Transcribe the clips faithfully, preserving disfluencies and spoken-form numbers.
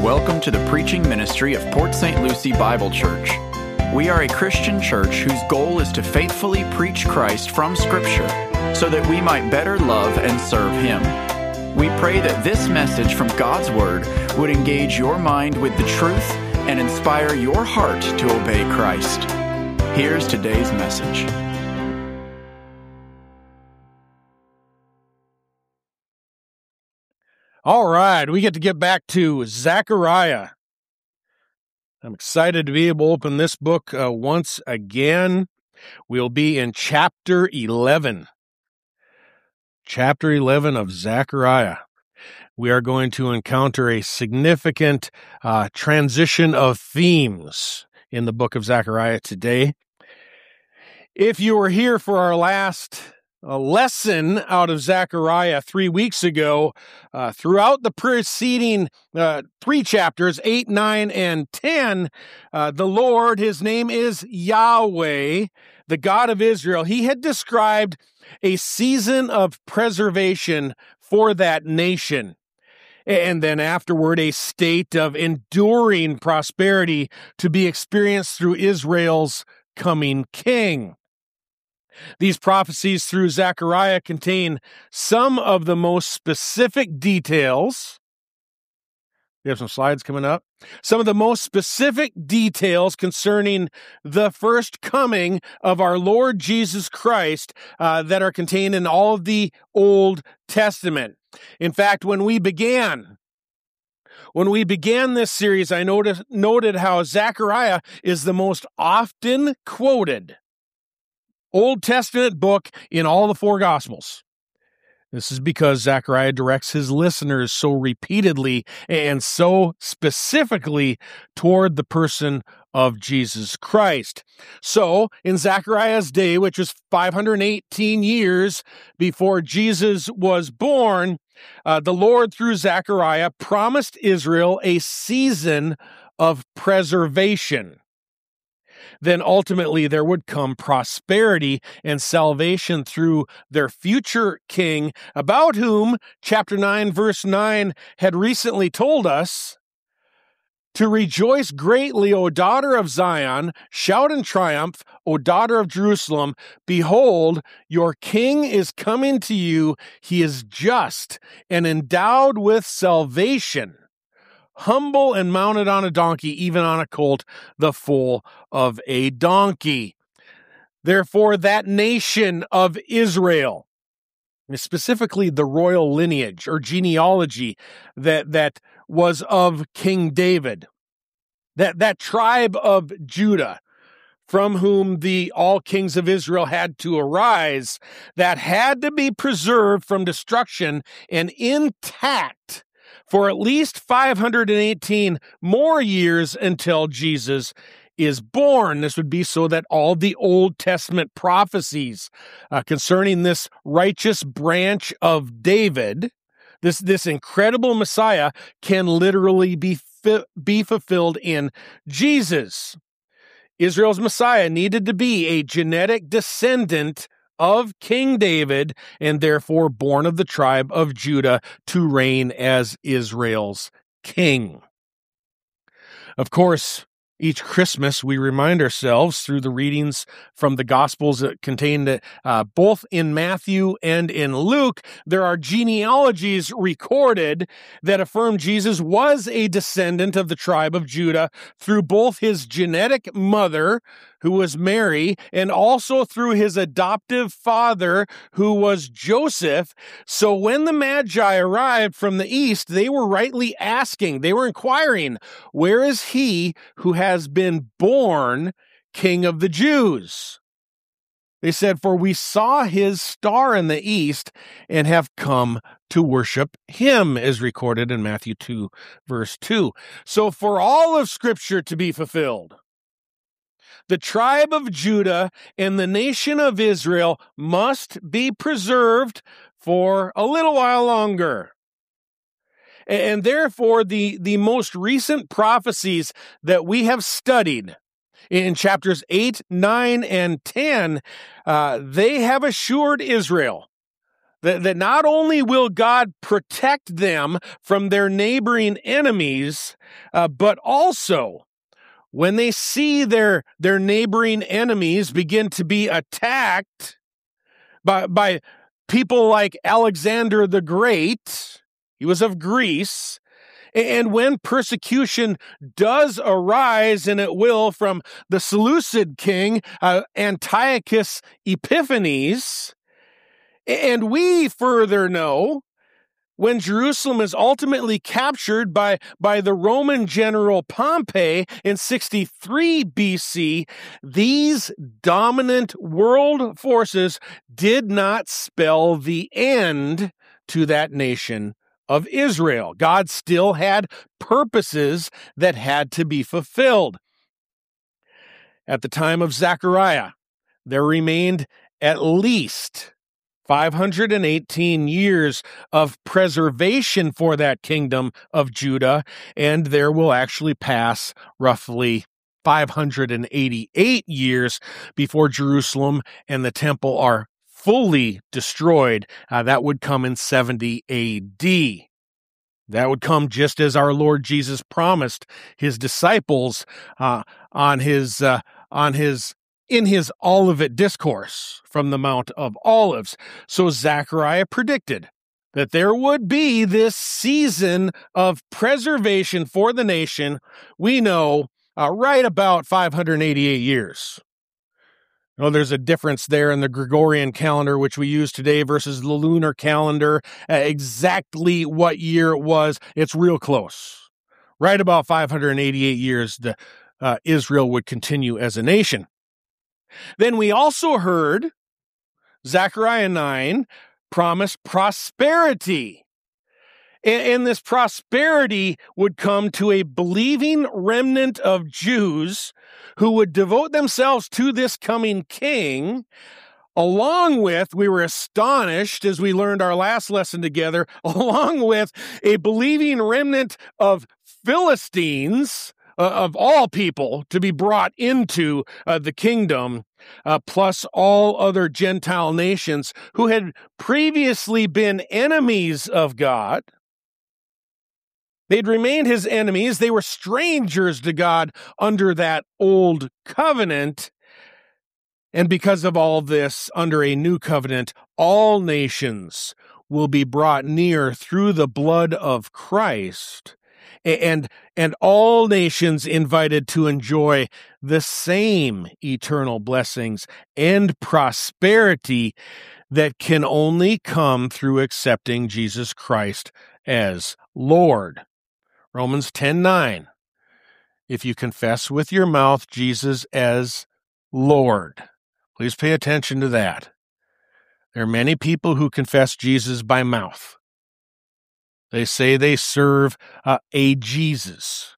welcome to the preaching ministry of Port Saint Lucie Bible Church. We are a Christian church whose goal is to faithfully preach Christ from Scripture so that we might better love and serve Him. We pray that this message from God's Word would engage your mind with the truth and inspire your heart to obey Christ. Here's today's message. All right, we get to get back to Zechariah. I'm excited to be able to open this book uh, once again. We'll be in chapter eleven. Chapter eleven of Zechariah. We are going to encounter a significant uh, transition of themes in the book of Zechariah today. If you were here for our last a lesson out of Zechariah three weeks ago, uh, throughout the preceding uh, three chapters, eight, nine, and ten, uh, the Lord, his name is Yahweh, the God of Israel. He had described a season of preservation for that nation. And then afterward, a state of enduring prosperity to be experienced through Israel's coming king. These prophecies through Zechariah contain some of the most specific details. We have some slides coming up. Some of the most specific details concerning the first coming of our Lord Jesus Christ uh, that are contained in all of the Old Testament. In fact, when we began, when we began this series, I noticed, noted how Zechariah is the most often quoted Old Testament book in all the four Gospels. This is because Zechariah directs his listeners so repeatedly and so specifically toward the person of Jesus Christ. So, in Zechariah's day, which was five hundred eighteen years before Jesus was born, uh, the Lord, through Zechariah, promised Israel a season of preservation. Then ultimately there would come prosperity and salvation through their future king, about whom chapter nine, verse nine had recently told us, "To rejoice greatly, O daughter of Zion, shout in triumph, O daughter of Jerusalem, behold, your king is coming to you, he is just and endowed with salvation, humble and mounted on a donkey, even on a colt, the foal of a donkey." Therefore, that nation of Israel, specifically the royal lineage or genealogy that, that was of King David, that, that tribe of Judah, from whom the all kings of Israel had to arise, that had to be preserved from destruction and intact for at least five hundred eighteen more years until Jesus is born. This would be so that all the Old Testament prophecies uh, concerning this righteous branch of David, this, this incredible Messiah, can literally be, fi- be fulfilled in Jesus. Israel's Messiah needed to be a genetic descendant of King David, and therefore born of the tribe of Judah to reign as Israel's king. Of course, each Christmas we remind ourselves through the readings from the Gospels that contained uh, both in Matthew and in Luke, there are genealogies recorded that affirm Jesus was a descendant of the tribe of Judah through both his genetic mother, who was Mary, and also through his adoptive father, who was Joseph. So when the Magi arrived from the east, they were rightly asking, they were inquiring, where is he who has been born King of the Jews? They said, for we saw his star in the east and have come to worship him, is recorded in Matthew two, verse two. So for all of Scripture to be fulfilled, the tribe of Judah and the nation of Israel must be preserved for a little while longer. And therefore, the, the most recent prophecies that we have studied in chapters eight, nine, and ten, uh, they have assured Israel that, that not only will God protect them from their neighboring enemies, uh, but also when they see their, their neighboring enemies begin to be attacked by, by people like Alexander the Great, he was of Greece, and when persecution does arise, and it will, from the Seleucid king uh, Antiochus Epiphanes, and we further know when Jerusalem is ultimately captured by, by the Roman general Pompey in sixty-three B C, these dominant world forces did not spell the end to that nation of Israel. God still had purposes that had to be fulfilled. At the time of Zechariah, there remained at least five hundred eighteen years of preservation for that kingdom of Judah, and there will actually pass roughly five hundred eighty-eight years before Jerusalem and the temple are fully destroyed. Uh, that would come in seventy A D. That would come just as our Lord Jesus promised his disciples uh, on his uh, on his in his Olivet discourse from the Mount of Olives. So Zechariah predicted that there would be this season of preservation for the nation. We know uh, right about five hundred eighty-eight years. Well, there's a difference there in the Gregorian calendar, which we use today, versus the lunar calendar. Uh, exactly what year it was, it's real close. Right about five hundred eighty-eight years, the, uh, Israel would continue as a nation. Then we also heard Zechariah nine promise prosperity. And this prosperity would come to a believing remnant of Jews who would devote themselves to this coming king, along with, we were astonished as we learned our last lesson together, along with a believing remnant of Philistines, uh, of all people, to be brought into uh, the kingdom, uh, plus all other Gentile nations who had previously been enemies of God. They'd remained his enemies. They were strangers to God under that old covenant. And because of all this, under a new covenant, all nations will be brought near through the blood of Christ, and, and all nations invited to enjoy the same eternal blessings and prosperity that can only come through accepting Jesus Christ as Lord. Romans ten nine. If you confess with your mouth Jesus as Lord. Please pay attention to that. There are many people who confess Jesus by mouth. They say they serve uh, a Jesus.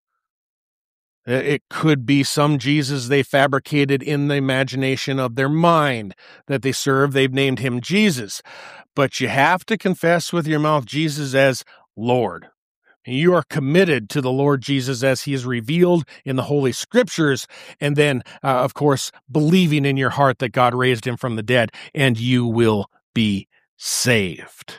It could be some Jesus they fabricated in the imagination of their mind that they serve. They've named him Jesus. But you have to confess with your mouth Jesus as Lord. You are committed to the Lord Jesus as he is revealed in the Holy Scriptures, and then, uh, of course, believing in your heart that God raised him from the dead, and you will be saved.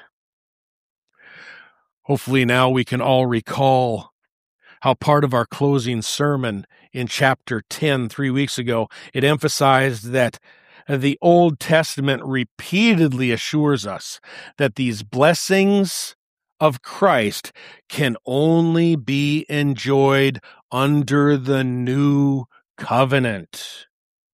Hopefully now we can all recall how part of our closing sermon in chapter ten, three weeks ago, it emphasized that the Old Testament repeatedly assures us that these blessings of Christ can only be enjoyed under the new covenant.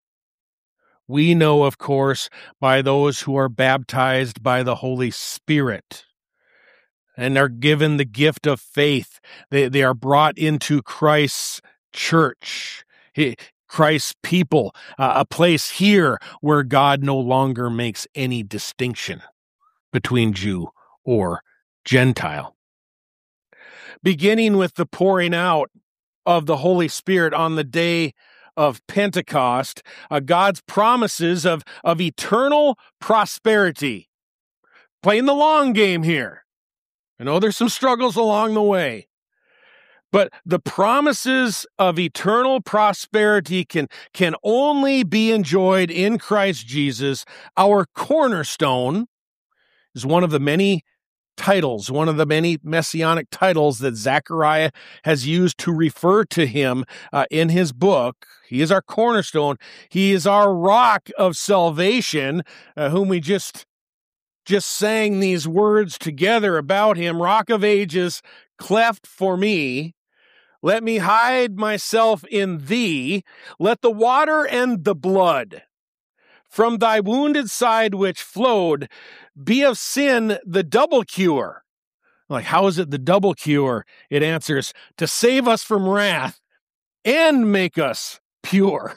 We know, of course, by those who are baptized by the Holy Spirit and are given the gift of faith. They, they are brought into Christ's church, Christ's people, uh, a place here where God no longer makes any distinction between Jew or Gentile. Beginning with the pouring out of the Holy Spirit on the day of Pentecost, uh, God's promises of, of eternal prosperity. Playing the long game here. I know there's some struggles along the way, but the promises of eternal prosperity can, can only be enjoyed in Christ Jesus, our cornerstone. is one of the many titles, one of the many messianic titles that Zechariah has used to refer to him uh, in his book. He is our cornerstone. He is our rock of salvation, uh, whom we just, just sang these words together about him. Rock of ages, cleft for me. Let me hide myself in thee. Let the water and the blood from thy wounded side which flowed be of sin the double cure. Like, how is it the double cure? It answers, to save us from wrath and make us pure.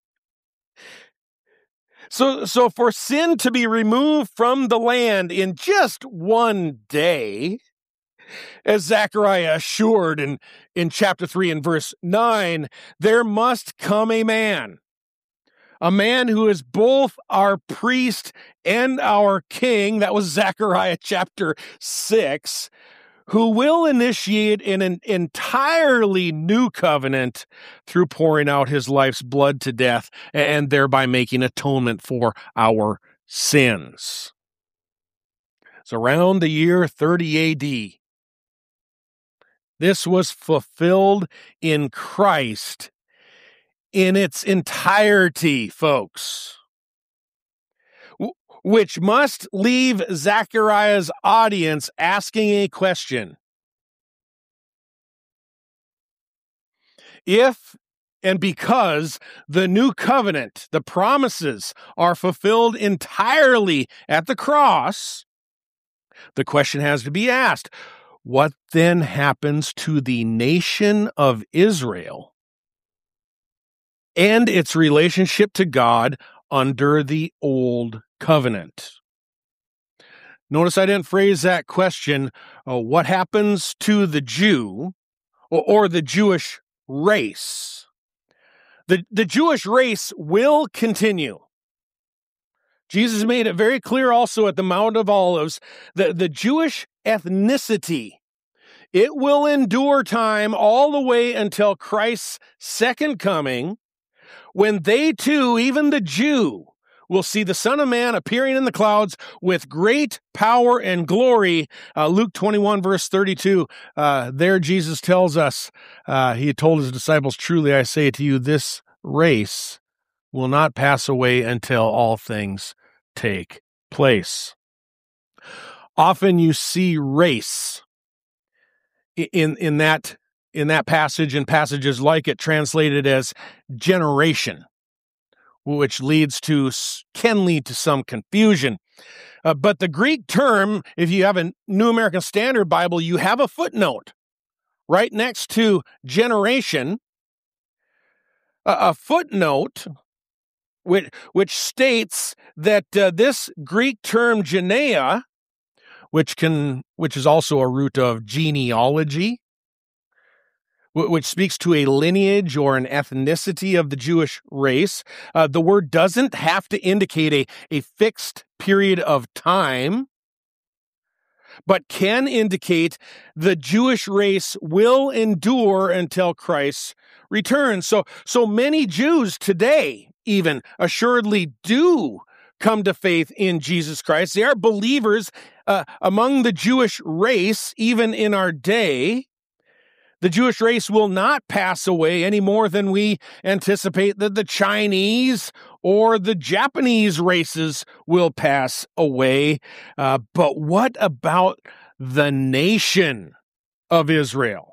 So, so for sin to be removed from the land in just one day, as Zechariah assured in, in chapter three and verse nine, there must come a man. A man who is both our priest and our king, that was Zechariah chapter six, who will initiate an, an entirely new covenant through pouring out his life's blood to death and thereby making atonement for our sins. It's around the year thirty A D. This was fulfilled in Christ in its entirety, folks, which must leave Zechariah's audience asking a question. If and because the new covenant, the promises, are fulfilled entirely at the cross, the question has to be asked, what then happens to the nation of Israel and its relationship to God under the old covenant? Notice I didn't phrase that question, uh, what happens to the Jew or, or the Jewish race? The, the Jewish race will continue. Jesus made it very clear also at the Mount of Olives that the Jewish ethnicity, it will endure time all the way until Christ's second coming, when they too, even the Jew, will see the Son of Man appearing in the clouds with great power and glory. Uh, Luke twenty-one, verse thirty-two, uh, there Jesus tells us, uh, he told his disciples, truly I say to you, this race will not pass away until all things take place. Often you see race in, in that in that passage and passages like it translated as generation, which leads to, can lead to some confusion. Uh, but the Greek term, if you have a New American Standard Bible, you have a footnote right next to generation, a, a footnote which, which states that uh, this Greek term genea, which can, which is also a root of genealogy, which speaks to a lineage or an ethnicity of the Jewish race. Uh, the word doesn't have to indicate a, a fixed period of time, but can indicate the Jewish race will endure until Christ returns. So, so many Jews today even assuredly do come to faith in Jesus Christ. They are believers uh, among the Jewish race, even in our day. The Jewish race will not pass away any more than we anticipate that the Chinese or the Japanese races will pass away. Uh, but what about the nation of Israel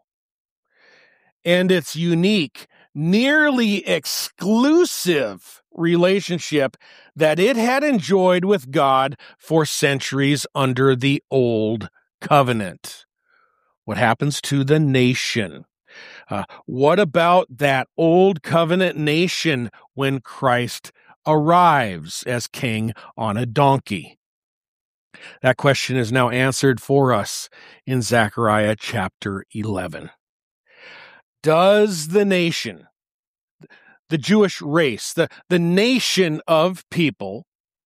and its unique, nearly exclusive relationship that it had enjoyed with God for centuries under the old covenant? What happens to the nation? Uh, what about that old covenant nation when Christ arrives as king on a donkey? That question is now answered for us in Zechariah chapter eleven. Does the nation, the Jewish race, the, the nation of people,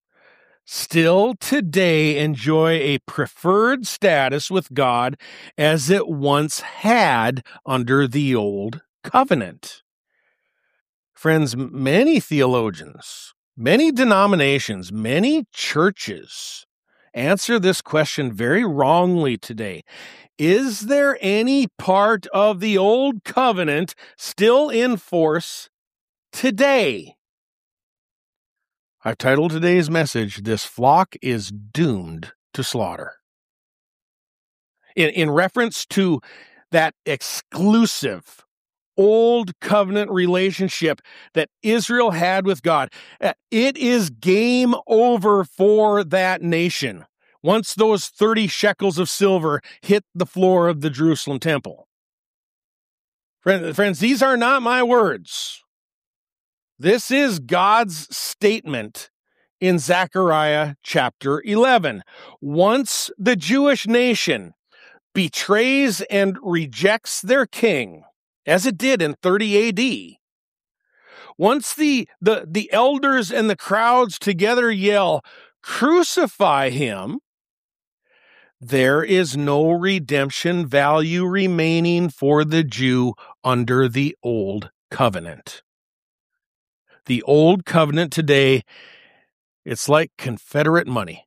still today enjoy a preferred status with God as it once had under the old covenant? Friends, many theologians, many denominations, many churches, answer this question very wrongly today. Is there any part of the old covenant still in force today? I've titled today's message, "This Flock is Doomed to Slaughter." In, in reference to that exclusive old covenant relationship that Israel had with God, it is game over for that nation once those thirty shekels of silver hit the floor of the Jerusalem temple. Friends, these are not my words. This is God's statement in Zechariah chapter eleven. Once the Jewish nation betrays and rejects their king, as it did in thirty A D, once the, the, the elders and the crowds together yell, "Crucify him," there is no redemption value remaining for the Jew under the old covenant. The old covenant today, it's like Confederate money,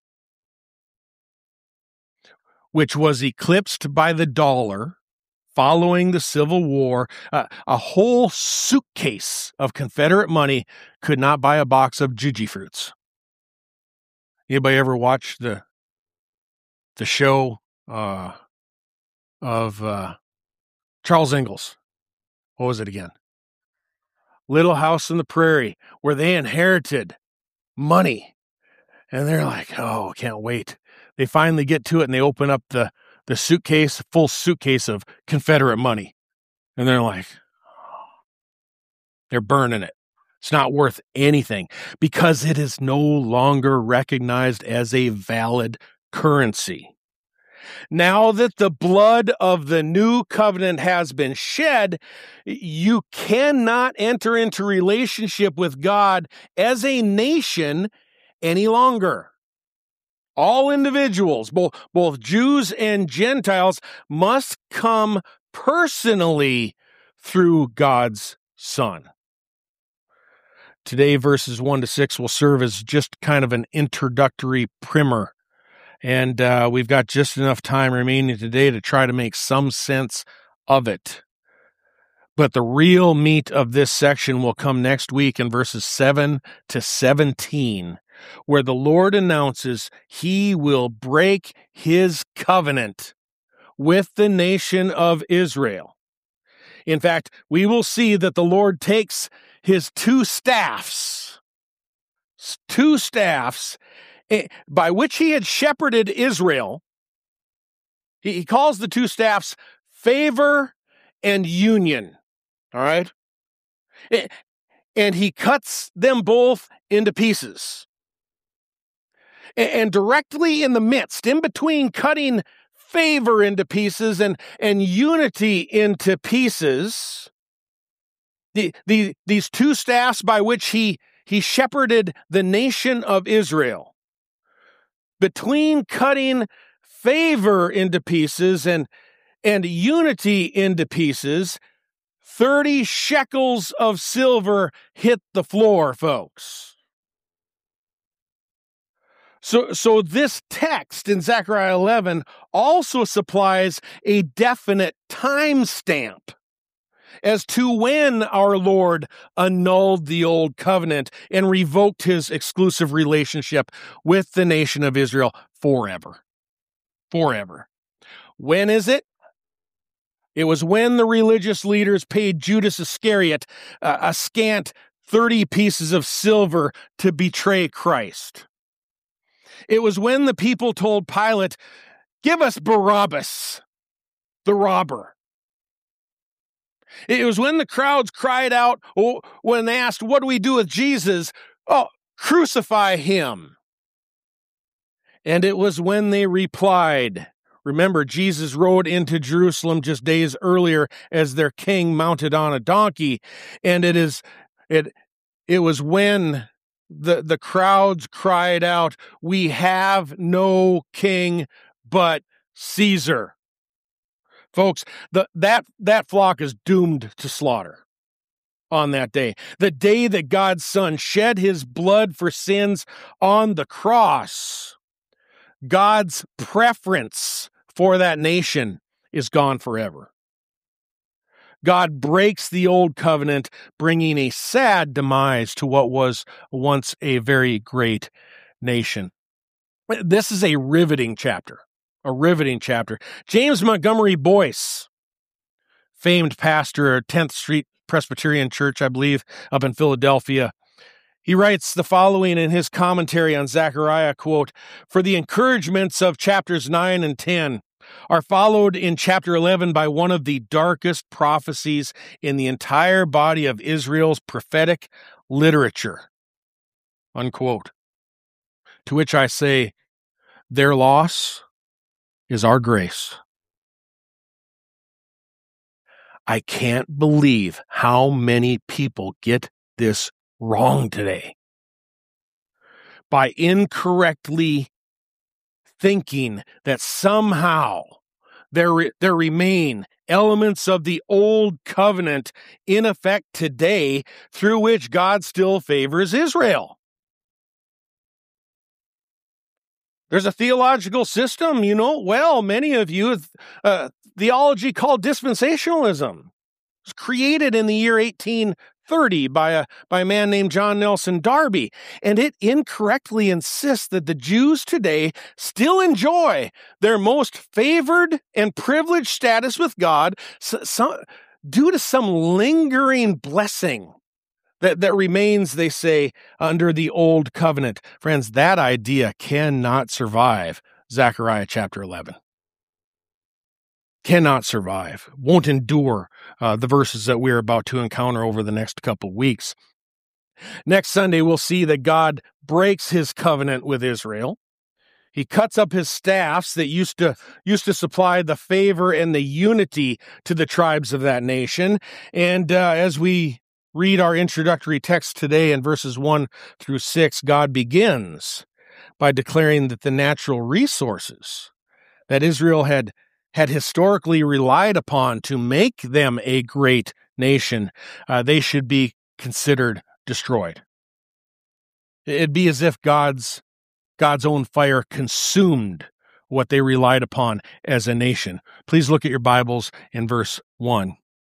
which was eclipsed by the dollar following the Civil War. Uh, a whole suitcase of Confederate money could not buy a box of Juji fruits. Anybody ever watch the the show uh, of uh, Charles Ingalls? What was it again? Little House on the Prairie, where they inherited money. And they're like, "Oh, can't wait." They finally get to it and they open up the, the suitcase, full suitcase of Confederate money. And they're like, oh, they're burning it. It's not worth anything because it is no longer recognized as a valid currency. Now that the blood of the new covenant has been shed, you cannot enter into relationship with God as a nation any longer. All individuals, both, both Jews and Gentiles, must come personally through God's Son. Today, verses one to six will serve as just kind of an introductory primer. And uh, we've got just enough time remaining today to try to make some sense of it. But the real meat of this section will come next week in verses seven to seventeen, where the Lord announces he will break his covenant with the nation of Israel. In fact, we will see that the Lord takes his two staffs, two staffs, by which he had shepherded Israel. He calls the two staffs favor and union. All right? And he cuts them both into pieces. And directly in the midst, in between cutting favor into pieces and, and unity into pieces, the, the, these two staffs by which he, he shepherded the nation of Israel, between cutting favor into pieces and, and unity into pieces, thirty shekels of silver hit the floor, folks. So, so this text in Zechariah eleven also supplies a definite timestamp as to when our Lord annulled the old covenant and revoked his exclusive relationship with the nation of Israel forever. Forever. When is it? It was when the religious leaders paid Judas Iscariot uh, a scant thirty pieces of silver to betray Christ. It was when the people told Pilate, "Give us Barabbas, the robber." It was when the crowds cried out, oh, when they asked, "What do we do with Jesus?" "Oh, crucify him." And it was when they replied, remember, Jesus rode into Jerusalem just days earlier as their king mounted on a donkey. And it is, it, it was when the, the crowds cried out, "We have no king but Caesar." Folks, the, that, that flock is doomed to slaughter on that day. The day that God's Son shed his blood for sins on the cross, God's preference for that nation is gone forever. God breaks the old covenant, bringing a sad demise to what was once a very great nation. This is a riveting chapter, a riveting chapter. James Montgomery Boyce, famed pastor at tenth Street Presbyterian Church, I believe, up in Philadelphia, he writes the following in his commentary on Zechariah, quote, "For the encouragements of chapters nine and ten are followed in chapter eleven by one of the darkest prophecies in the entire body of Israel's prophetic literature," unquote. To which I say, their loss is our grace. I can't believe how many people get this wrong today by incorrectly thinking that somehow there, re- there remain elements of the old covenant in effect today through which God still favors Israel. There's a theological system, you know, well, many of you, uh, theology called dispensationalism. It was created in the year eighteen thirty by a, by a man named John Nelson Darby, and it incorrectly insists that the Jews today still enjoy their most favored and privileged status with God so, so, due to some lingering blessing that, that remains, they say, under the old covenant. Friends, that idea cannot survive Zechariah chapter eleven. Cannot survive, won't endure uh, the verses that we're about to encounter over the next couple weeks. Next Sunday, we'll see that God breaks his covenant with Israel. He cuts up his staffs that used to used to supply the favor and the unity to the tribes of that nation. And uh, as we read our introductory text today in verses one through six, God begins by declaring that the natural resources that Israel had had historically relied upon to make them a great nation, uh, they should be considered destroyed. It'd be as if God's God's own fire consumed what they relied upon as a nation. Please look at your Bibles in verse one.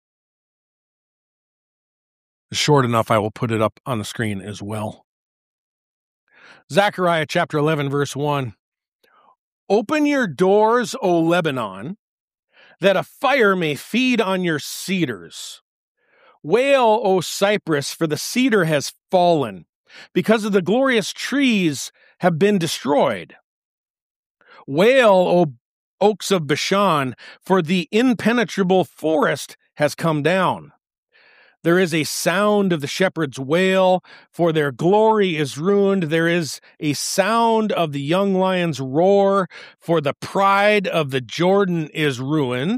It's short enough, I will put it up on the screen as well. Zechariah chapter eleven, verse one. "Open your doors, O Lebanon, that a fire may feed on your cedars. Wail, O Cypress, for the cedar has fallen, because of the glorious trees have been destroyed. Wail, O oaks of Bashan, for the impenetrable forest has come down. There is a sound of the shepherd's wail, for their glory is ruined. There is a sound of the young lion's roar, for the pride of the Jordan is ruined.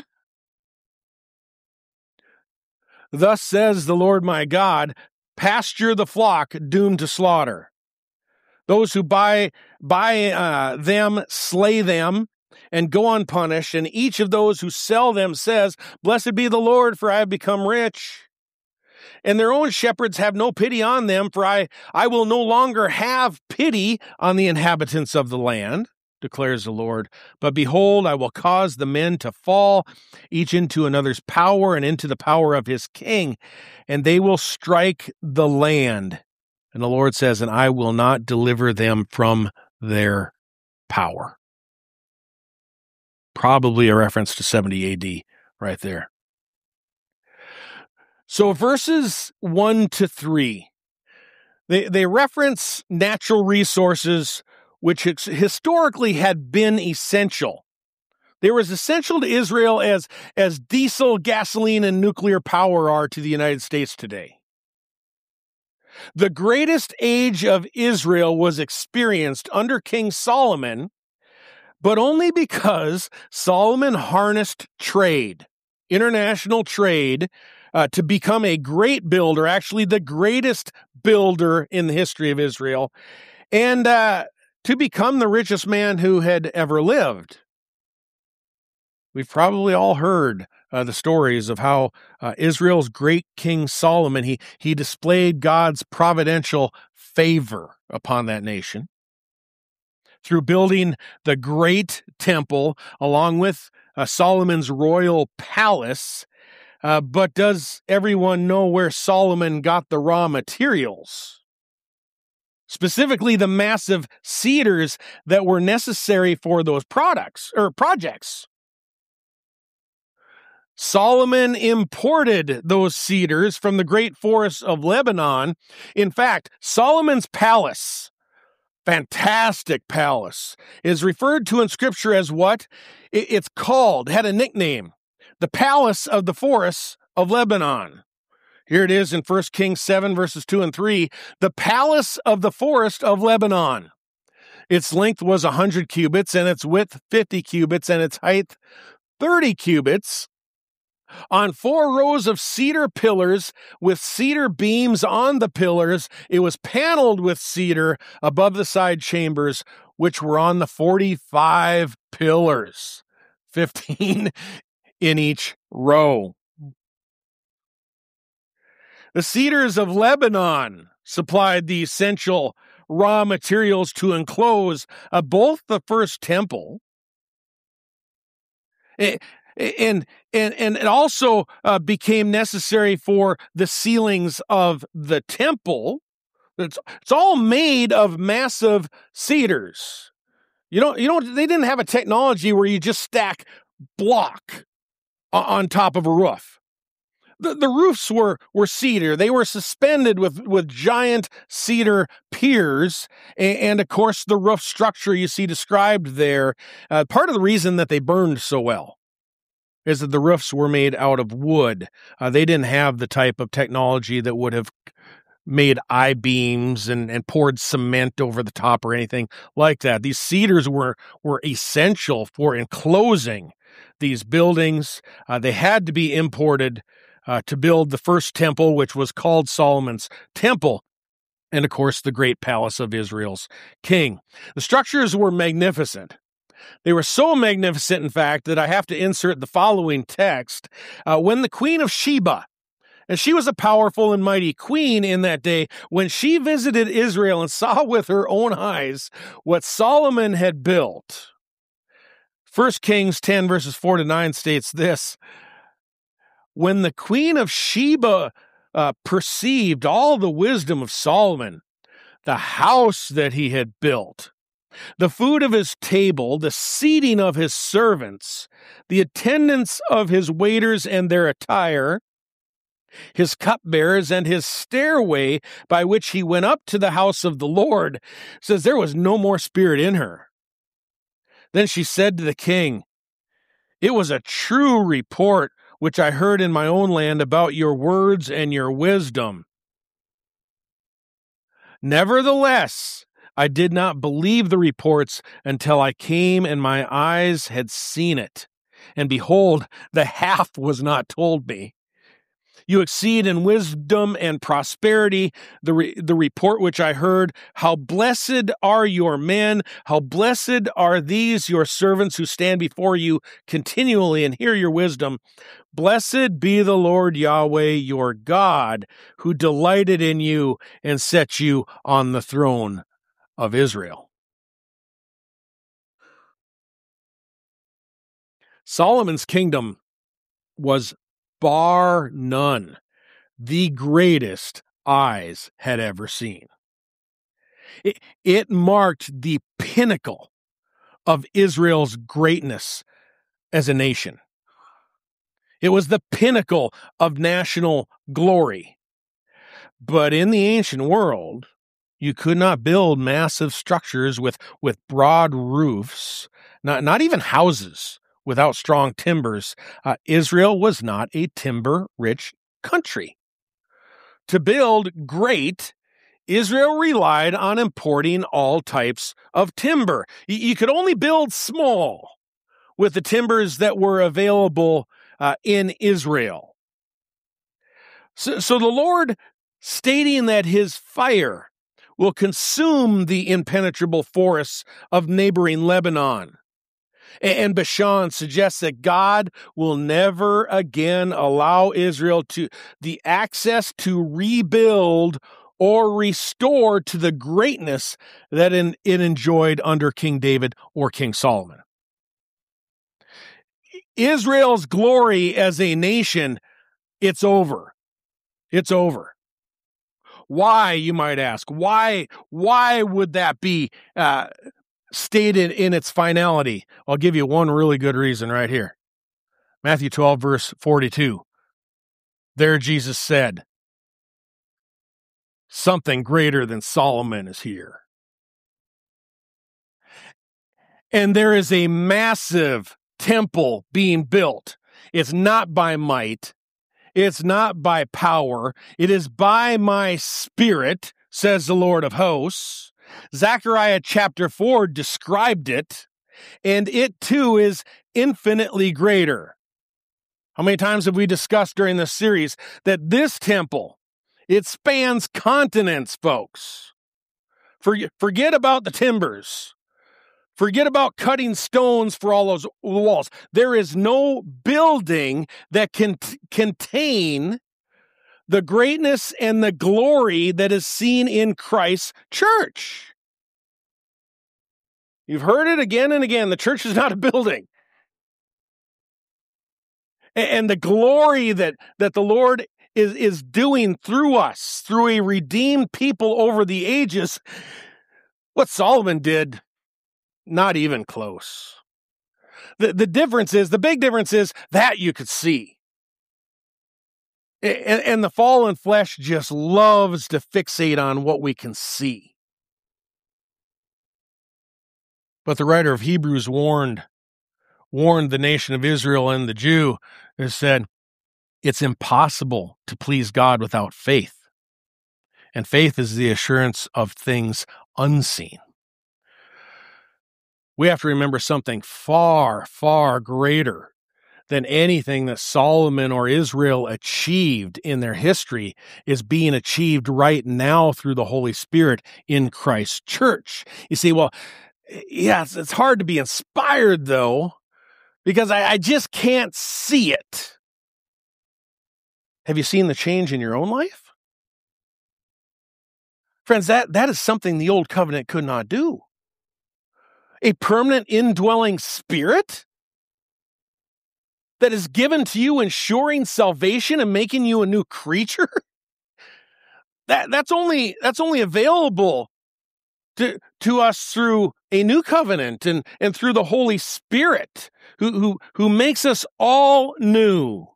Thus says the Lord my God, pasture the flock doomed to slaughter. Those who buy, buy uh, them slay them and go unpunished, and each of those who sell them says, Blessed be the Lord, for I have become rich. And their own shepherds have no pity on them, for I, I will no longer have pity on the inhabitants of the land, declares the Lord. But behold, I will cause the men to fall, each into another's power and into the power of his king, and they will strike the land. And the Lord says, and I will not deliver them from their power. Probably a reference to seventy A D right there. So verses one to three, they, they reference natural resources which historically had been essential. They were as essential to Israel as, as diesel, gasoline, and nuclear power are to the United States today. The greatest age of Israel was experienced under King Solomon, but only because Solomon harnessed trade, international trade, Uh, to become a great builder, actually the greatest builder in the history of Israel, and uh, to become the richest man who had ever lived. We've probably all heard uh, the stories of how uh, Israel's great King Solomon, he, he displayed God's providential favor upon that nation. through building the great temple along with uh, Solomon's royal palace. Uh, but does everyone know where Solomon got the raw materials? Specifically, the massive cedars that were necessary for those products or projects. Solomon imported those cedars from the great forests of Lebanon. In fact, Solomon's palace, fantastic palace, is referred to in Scripture as what? It's called, had a nickname, the Palace of the Forests of Lebanon. Here it is in First Kings seven, verses two and three, the Palace of the Forest of Lebanon. Its length was one hundred cubits, and its width fifty cubits, and its height thirty cubits. On four rows of cedar pillars with cedar beams on the pillars, it was paneled with cedar above the side chambers, which were on the forty-five pillars, fifteen in each row. The cedars of Lebanon supplied the essential raw materials to enclose uh, both the first temple and and and, and it also uh, became necessary for the ceilings of the temple. It's, it's all made of massive cedars. You know, you know, they didn't have a technology where you just stack block on top of a roof. The, the roofs were, were cedar. They were suspended with, with giant cedar piers. And, and, of course, the roof structure you see described there, uh, part of the reason that they burned so well is that the roofs were made out of wood. Uh, they didn't have the type of technology that would have made I-beams and, and poured cement over the top or anything like that. These cedars were, were essential for enclosing these buildings. Uh, they had to be imported Uh, to build the first temple, which was called Solomon's Temple, and of course, the great palace of Israel's king. The structures were magnificent. They were so magnificent, in fact, that I have to insert the following text. Uh, when the Queen of Sheba, and she was a powerful and mighty queen in that day, when she visited Israel and saw with her own eyes what Solomon had built, First Kings ten, verses four to nine states this: when the Queen of Sheba uh, perceived all the wisdom of Solomon, the house that he had built, the food of his table, the seating of his servants, the attendance of his waiters and their attire, his cupbearers and his stairway by which he went up to the house of the Lord, says there was no more spirit in her. Then she said to the king, "It was a true report which I heard in my own land about your words and your wisdom. Nevertheless, I did not believe the reports until I came and my eyes had seen it. And behold, the half was not told me. You exceed in wisdom and prosperity, the, re- the report which I heard. How blessed are your men, how blessed are these your servants who stand before you continually and hear your wisdom. Blessed be the Lord Yahweh your God, who delighted in you and set you on the throne of Israel." Solomon's kingdom was bar none the greatest eyes had ever seen. It, it marked the pinnacle of Israel's greatness as a nation. It was the pinnacle of national glory. But in the ancient world, you could not build massive structures with, with broad roofs, not, not even houses without strong timbers. Uh, Israel was not a timber-rich country. To build great, Israel relied on importing all types of timber. You, you could only build small with the timbers that were available uh, in Israel. So, so the Lord, stating that his fire will consume the impenetrable forests of neighboring Lebanon and Bashan, suggests that God will never again allow Israel to the access to rebuild or restore to the greatness that it enjoyed under King David or King Solomon. Israel's glory as a nation, it's over. It's over. Why, you might ask? Why, why would that be uh, stated in its finality? I'll give you one really good reason right here. Matthew twelve, verse forty-two. There Jesus said, something greater than Solomon is here. And there is a massive temple being built. It's not by might. It's not by power. It is by my Spirit, says the Lord of hosts. Zechariah chapter four described it, and it too is infinitely greater. How many times have we discussed during this series that this temple, it spans continents, folks? Forget about the timbers. Forget about cutting stones for all those walls. There is no building that can t- contain the greatness and the glory that is seen in Christ's church. You've heard it again and again. The church is not a building. And the glory that, that the Lord is, is doing through us, through a redeemed people over the ages, what Solomon did, not even close. The, the difference is, the big difference is that you could see. And, and the fallen flesh just loves to fixate on what we can see. But the writer of Hebrews warned, warned the nation of Israel and the Jew, and said, it's impossible to please God without faith. And faith is the assurance of things unseen. We have to remember something far, far greater than anything that Solomon or Israel achieved in their history is being achieved right now through the Holy Spirit in Christ's church. You see, well, yeah, it's, it's hard to be inspired, though, because I, I just can't see it. Have you seen the change in your own life? Friends, that, that is something the old covenant could not do. A permanent indwelling spirit that is given to you, ensuring salvation and making you a new creature. That, that's only, that's only available to, to us through a new covenant and, and through the Holy Spirit who, who, who makes us all new.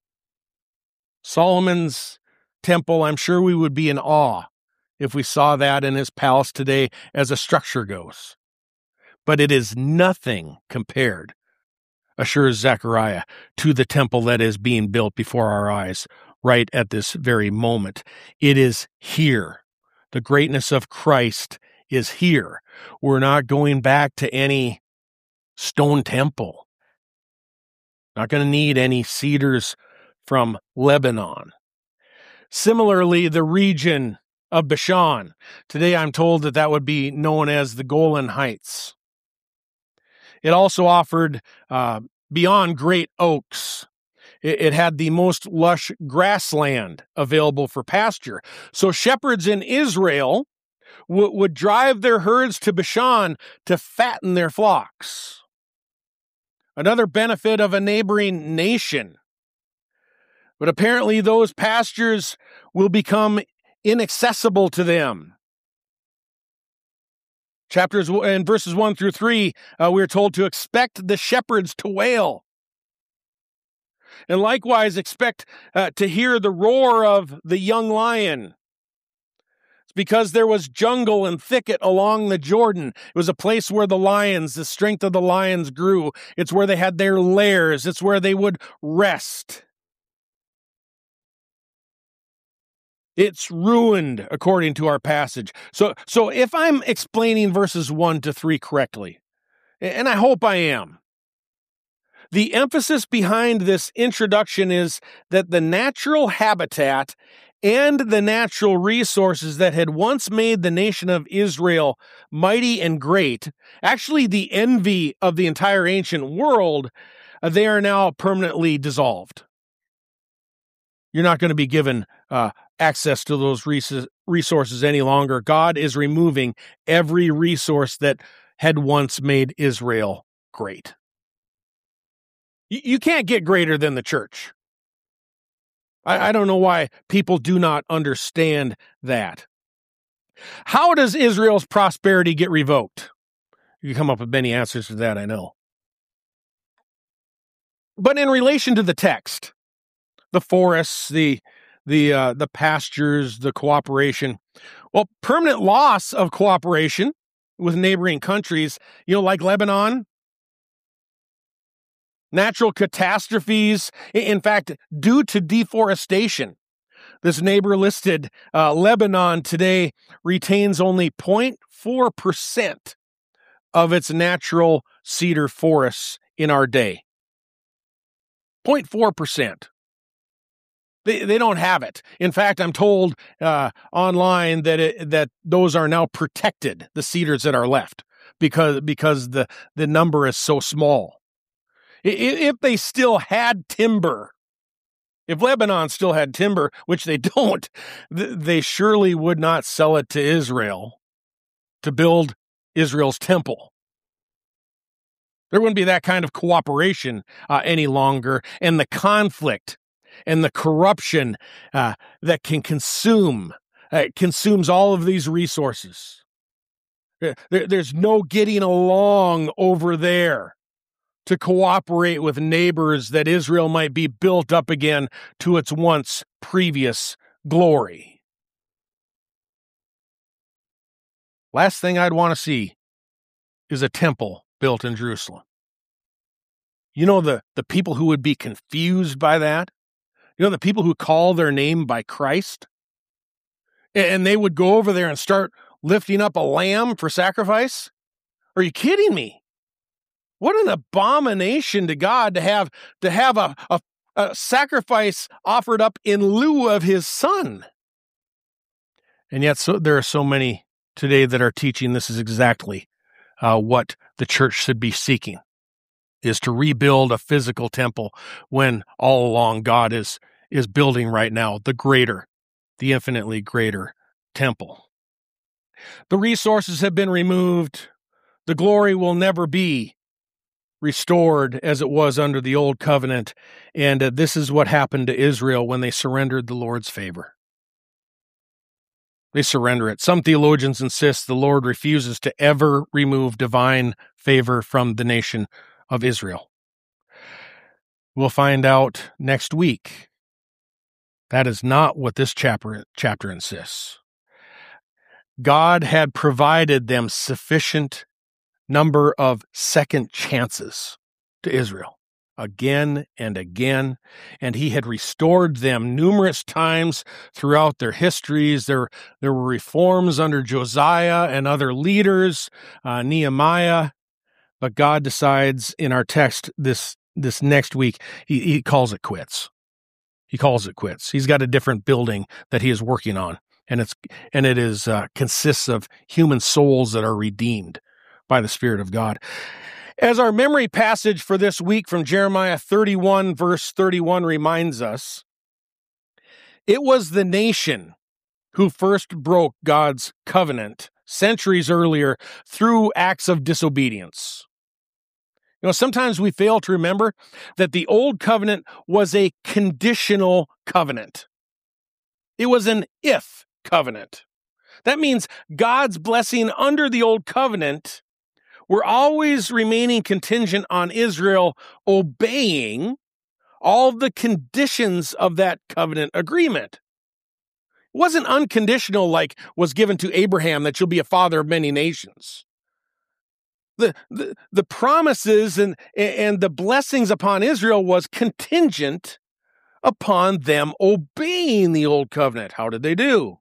Solomon's temple, I'm sure we would be in awe if we saw that in his palace today as a structure goes. But it is nothing compared, assures Zechariah, to the temple that is being built before our eyes right at this very moment. It is here. The greatness of Christ is here. We're not going back to any stone temple. Not going to need any cedars from Lebanon. Similarly, the region of Bashan. Today I'm told that that would be known as the Golan Heights. It also offered, uh, beyond great oaks, it, it had the most lush grassland available for pasture. So shepherds in Israel w- would drive their herds to Bashan to fatten their flocks. Another benefit of a neighboring nation. But apparently those pastures will become inaccessible to them. Chapters and verses one through three, uh, we're told to expect the shepherds to wail. And likewise expect uh, to hear the roar of the young lion. It's because there was jungle and thicket along the Jordan. It was a place where the lions, the strength of the lions grew. It's where they had their lairs. It's where they would rest. It's ruined, according to our passage. So, so if I'm explaining verses one to three correctly, and I hope I am, the emphasis behind this introduction is that the natural habitat and the natural resources that had once made the nation of Israel mighty and great, actually the envy of the entire ancient world, they are now permanently dissolved. You're not going to be given uh, access to those resources any longer. God is removing every resource that had once made Israel great. You can't get greater than the church. I don't know why people do not understand that. How does Israel's prosperity get revoked? You can come up with many answers to that, I know. But in relation to the text, the forests, the the uh, the pastures, the cooperation, well, permanent loss of cooperation with neighboring countries, you know, like Lebanon, natural catastrophes, in fact, due to deforestation. This neighbor listed, uh, Lebanon today retains only zero point four percent of its natural cedar forests in our day. zero point four percent. They, they don't have it. In fact, I'm told uh, online that it, that those are now protected, the cedars that are left, because, because the, the number is so small. If they still had timber, if Lebanon still had timber, which they don't, they surely would not sell it to Israel to build Israel's temple. There wouldn't be that kind of cooperation uh, any longer, and the conflict and the corruption uh, that can consume, uh, consumes all of these resources. There, there's no getting along over there to cooperate with neighbors that Israel might be built up again to its once previous glory. Last thing I'd want to see is a temple built in Jerusalem. You know, the, the people who would be confused by that? You know, the people who call their name by Christ? And they would go over there and start lifting up a lamb for sacrifice? Are you kidding me? What an abomination to God to have to have a, a, a sacrifice offered up in lieu of his son. And yet so, there are so many today that are teaching this is exactly uh, what the church should be seeking, is to rebuild a physical temple when all along God is, is building right now the greater, the infinitely greater temple. The resources have been removed. The glory will never be restored as it was under the old covenant. And uh, this is what happened to Israel when they surrendered the Lord's favor. They surrender it. Some theologians insist the Lord refuses to ever remove divine favor from the nation of Israel. We'll find out next week. That is not what this chapter, chapter insists. God had provided them sufficient number of second chances to Israel again and again, and he had restored them numerous times throughout their histories. There, there were reforms under Josiah and other leaders, uh, Nehemiah, but God decides in our text this, this next week, he, he calls it quits. He calls it quits. He's got a different building that he is working on, and it's and it is uh, consists of human souls that are redeemed by the Spirit of God. As our memory passage for this week from Jeremiah thirty-one, verse thirty-one reminds us, it was the nation who first broke God's covenant centuries earlier through acts of disobedience. You know, sometimes we fail to remember that the old covenant was a conditional covenant. It was an if covenant. That means God's blessing under the old covenant were always remaining contingent on Israel obeying all the conditions of that covenant agreement. It wasn't unconditional like was given to Abraham that you'll be a father of many nations. The, the, the promises and, and the blessings upon Israel was contingent upon them obeying the old covenant. How did they do?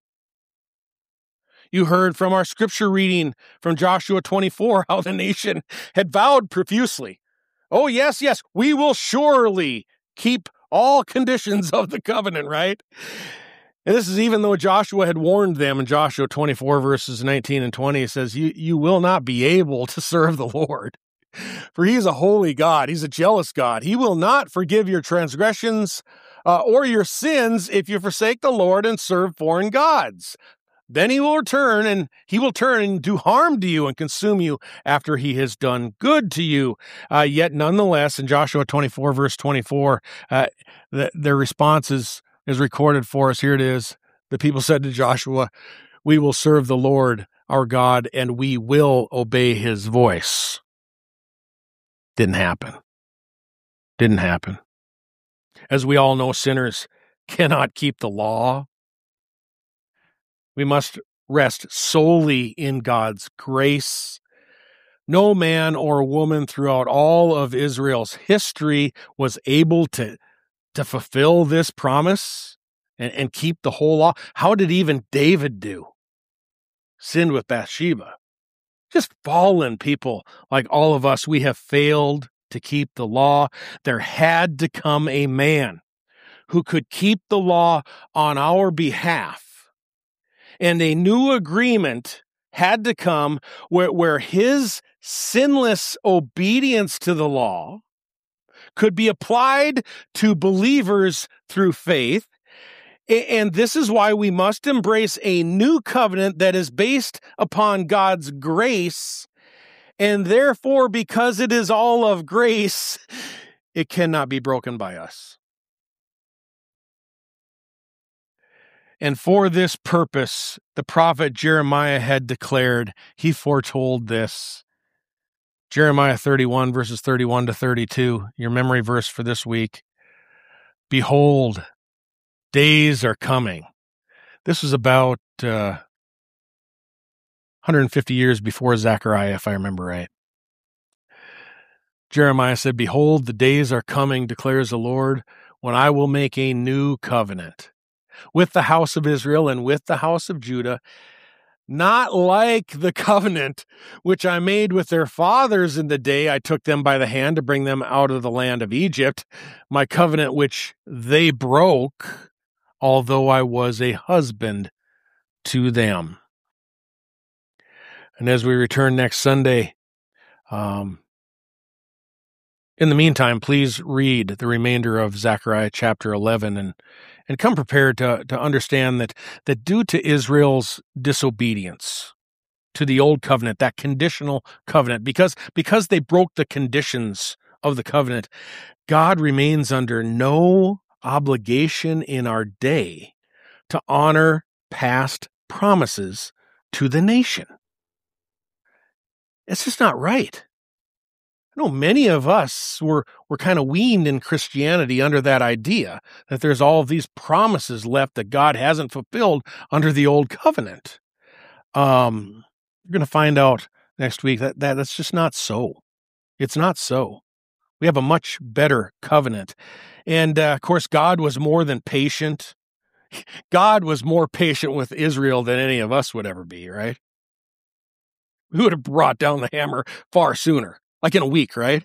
You heard from our scripture reading from Joshua twenty-four how the nation had vowed profusely, oh, yes, yes, we will surely keep all conditions of the covenant, right? And this is even though Joshua had warned them in Joshua twenty-four, verses nineteen and twenty. It says, you, you will not be able to serve the Lord, for he is a holy God. He's a jealous God. He will not forgive your transgressions uh, or your sins if you forsake the Lord and serve foreign gods. Then he will return and he will turn and do harm to you and consume you after he has done good to you. Uh, yet nonetheless, in Joshua twenty-four, verse twenty-four, uh, the, their response is, is recorded for us. Here it is. The people said to Joshua, "We will serve the Lord our God and we will obey his voice." Didn't happen. Didn't happen. As we all know, sinners cannot keep the law. We must rest solely in God's grace. No man or woman throughout all of Israel's history was able to, to fulfill this promise and, and keep the whole law. How did even David do? Sinned with Bathsheba. Just fallen people like all of us. We have failed to keep the law. There had to come a man who could keep the law on our behalf. And a new agreement had to come where, where his sinless obedience to the law could be applied to believers through faith. And this is why we must embrace a new covenant that is based upon God's grace. And therefore, because it is all of grace, it cannot be broken by us. And for this purpose, the prophet Jeremiah had declared, he foretold this. Jeremiah thirty-one, verses thirty-one to thirty-two, your memory verse for this week. Behold, days are coming. This was about uh, one hundred fifty years before Zechariah, if I remember right. Jeremiah said, "Behold, the days are coming, declares the Lord, when I will make a new covenant with the house of Israel and with the house of Judah, not like the covenant which I made with their fathers in the day I took them by the hand to bring them out of the land of Egypt, my covenant which they broke, although I was a husband to them." And as we return next Sunday, um, in the meantime, please read the remainder of Zechariah chapter eleven and, and come prepared to, to understand that, that due to Israel's disobedience to the old covenant, that conditional covenant, because, because they broke the conditions of the covenant, God remains under no obligation in our day to honor past promises to the nation. It's just not right. I know many of us were, were kind of weaned in Christianity under that idea that there's all of these promises left that God hasn't fulfilled under the old covenant. Um, you're going to find out next week that, that that's just not so. It's not so. We have a much better covenant. And, uh, of course, God was more than patient. God was more patient with Israel than any of us would ever be, right? We would have brought down the hammer far sooner. Like in a week, right?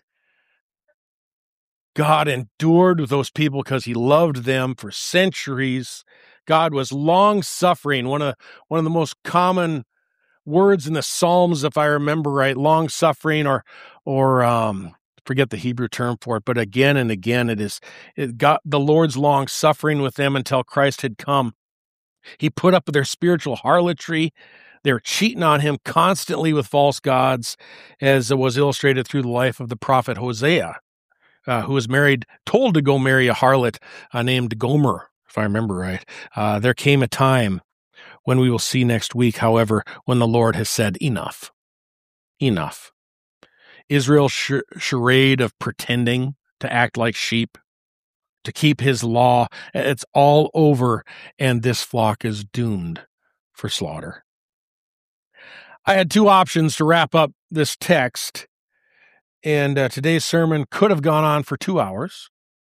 God endured with those people because he loved them for centuries. God was long-suffering, one of, one of the most common words in the Psalms, if I remember right, long-suffering or, or um, forget the Hebrew term for it, but again and again it is it got the Lord's long-suffering with them until Christ had come. He put up with their spiritual harlotry. They're cheating on him constantly with false gods, as was illustrated through the life of the prophet Hosea, uh, who was married, told to go marry a harlot uh, named Gomer, if I remember right. Uh, there came a time when we will see next week, however, when the Lord has said, enough, enough. Israel's sh- charade of pretending to act like sheep, to keep his law, it's all over, and this flock is doomed for slaughter. I had two options to wrap up this text, and uh, today's sermon could have gone on for two hours,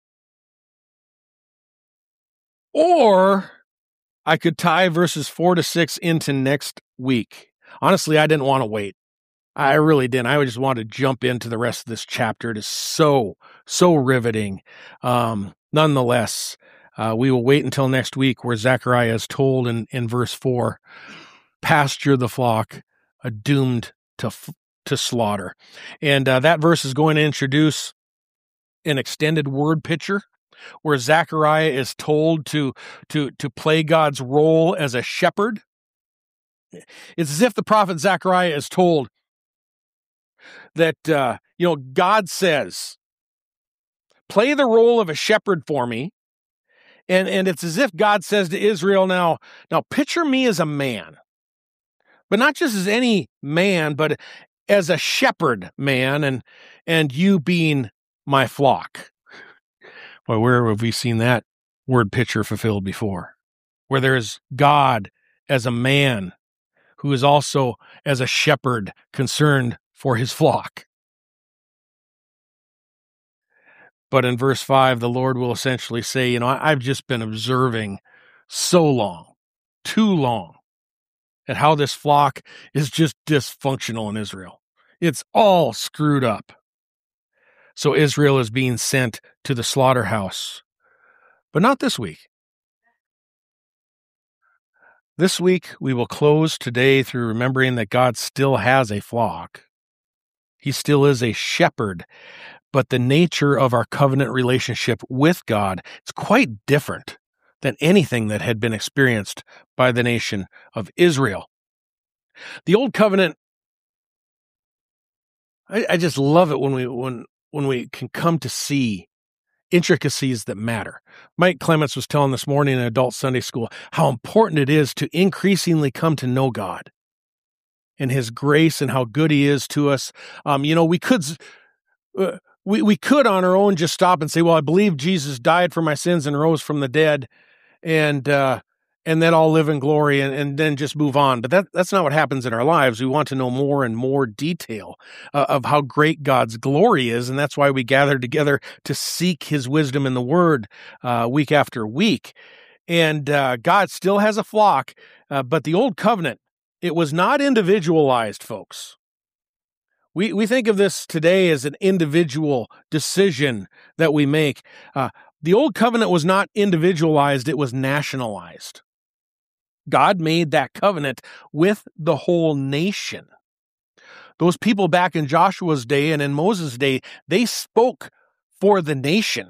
or I could tie verses four to six into next week. Honestly, I didn't want to wait. I really didn't. I just wanted to jump into the rest of this chapter. It is so, so riveting. Um, nonetheless, uh, we will wait until next week, where Zechariah is told in, in verse four, pasture the flock, uh, doomed to to slaughter. And uh, that verse is going to introduce an extended word picture where Zechariah is told to, to, to play God's role as a shepherd. It's as if the prophet Zechariah is told that, uh, you know, God says, play the role of a shepherd for me. And, and it's as if God says to Israel, now, now picture me as a man, but not just as any man, but as a shepherd man, and, and you being my flock. Well, where have we seen that word picture fulfilled before? Where there is God as a man who is also as a shepherd concerned for his flock. But in verse five, the Lord will essentially say, you know, I've just been observing so long, too long, at how this flock is just dysfunctional in Israel. It's all screwed up. So Israel is being sent to the slaughterhouse. But not this week. This week, we will close today through remembering that God still has a flock. He still is a shepherd, but the nature of our covenant relationship with God is quite different than anything that had been experienced by the nation of Israel. The old covenant, I, I just love it when we when when we can come to see intricacies that matter. Mike Clements was telling this morning in adult Sunday school how important it is to increasingly come to know God and his grace and how good he is to us. Um, you know, we could, uh, we, we could on our own just stop and say, well, I believe Jesus died for my sins and rose from the dead, and, uh, and then I'll live in glory, and, and then just move on. But that, that's not what happens in our lives. We want to know more and more detail uh, of how great God's glory is, and that's why we gather together to seek his wisdom in the Word uh, week after week. And uh, God still has a flock, uh, but the Old Covenant, it was not individualized, folks. We we think of this today as an individual decision that we make. Uh, the Old Covenant was not individualized, it was nationalized. God made that covenant with the whole nation. Those people back in Joshua's day and in Moses' day, they spoke for the nation.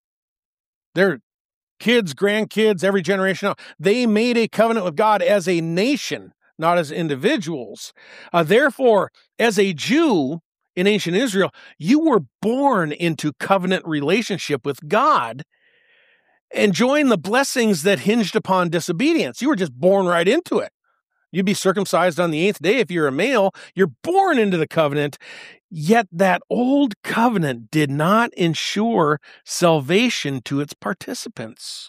Their kids, grandkids, every generation, they made a covenant with God as a nation, not as individuals. Uh, therefore, as a Jew in ancient Israel, you were born into covenant relationship with God, enjoying the blessings that hinged upon disobedience. You were just born right into it. You'd be circumcised on the eighth day if you're a male. You're born into the covenant. Yet that old covenant did not ensure salvation to its participants.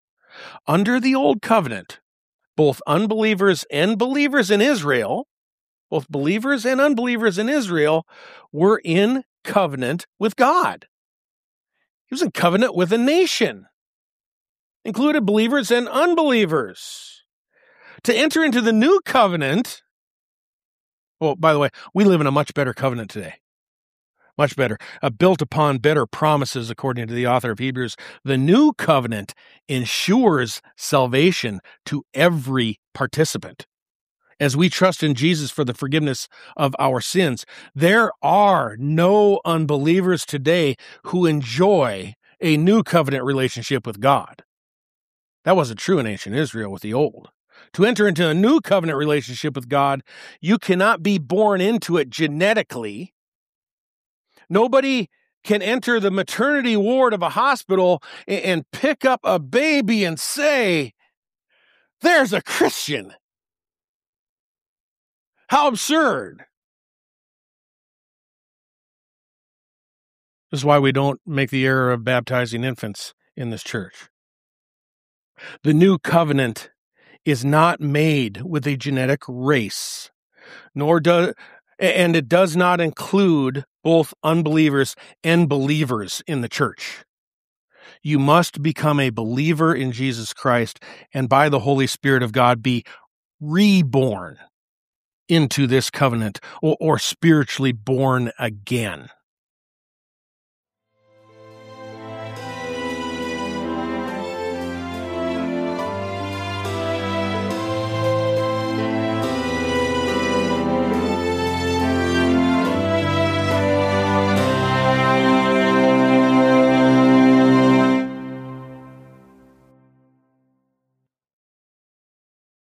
Under the old covenant, both unbelievers and believers in Israel, both believers and unbelievers in Israel were in covenant with God. He was in covenant with a nation, included believers and unbelievers. To enter into the new covenant, well, by the way, we live in a much better covenant today. Much better. Uh, built upon better promises, according to the author of Hebrews. The new covenant ensures salvation to every participant. As we trust in Jesus for the forgiveness of our sins, there are no unbelievers today who enjoy a new covenant relationship with God. That wasn't true in ancient Israel with the old. To enter into a new covenant relationship with God, you cannot be born into it genetically. Nobody can enter the maternity ward of a hospital and pick up a baby and say, "There's a Christian." How absurd. This is why we don't make the error of baptizing infants in this church. The new covenant is not made with a genetic race, nor does, and it does not include both unbelievers and believers in the church. You must become a believer in Jesus Christ and by the Holy Spirit of God be reborn into this covenant, or, or spiritually born again.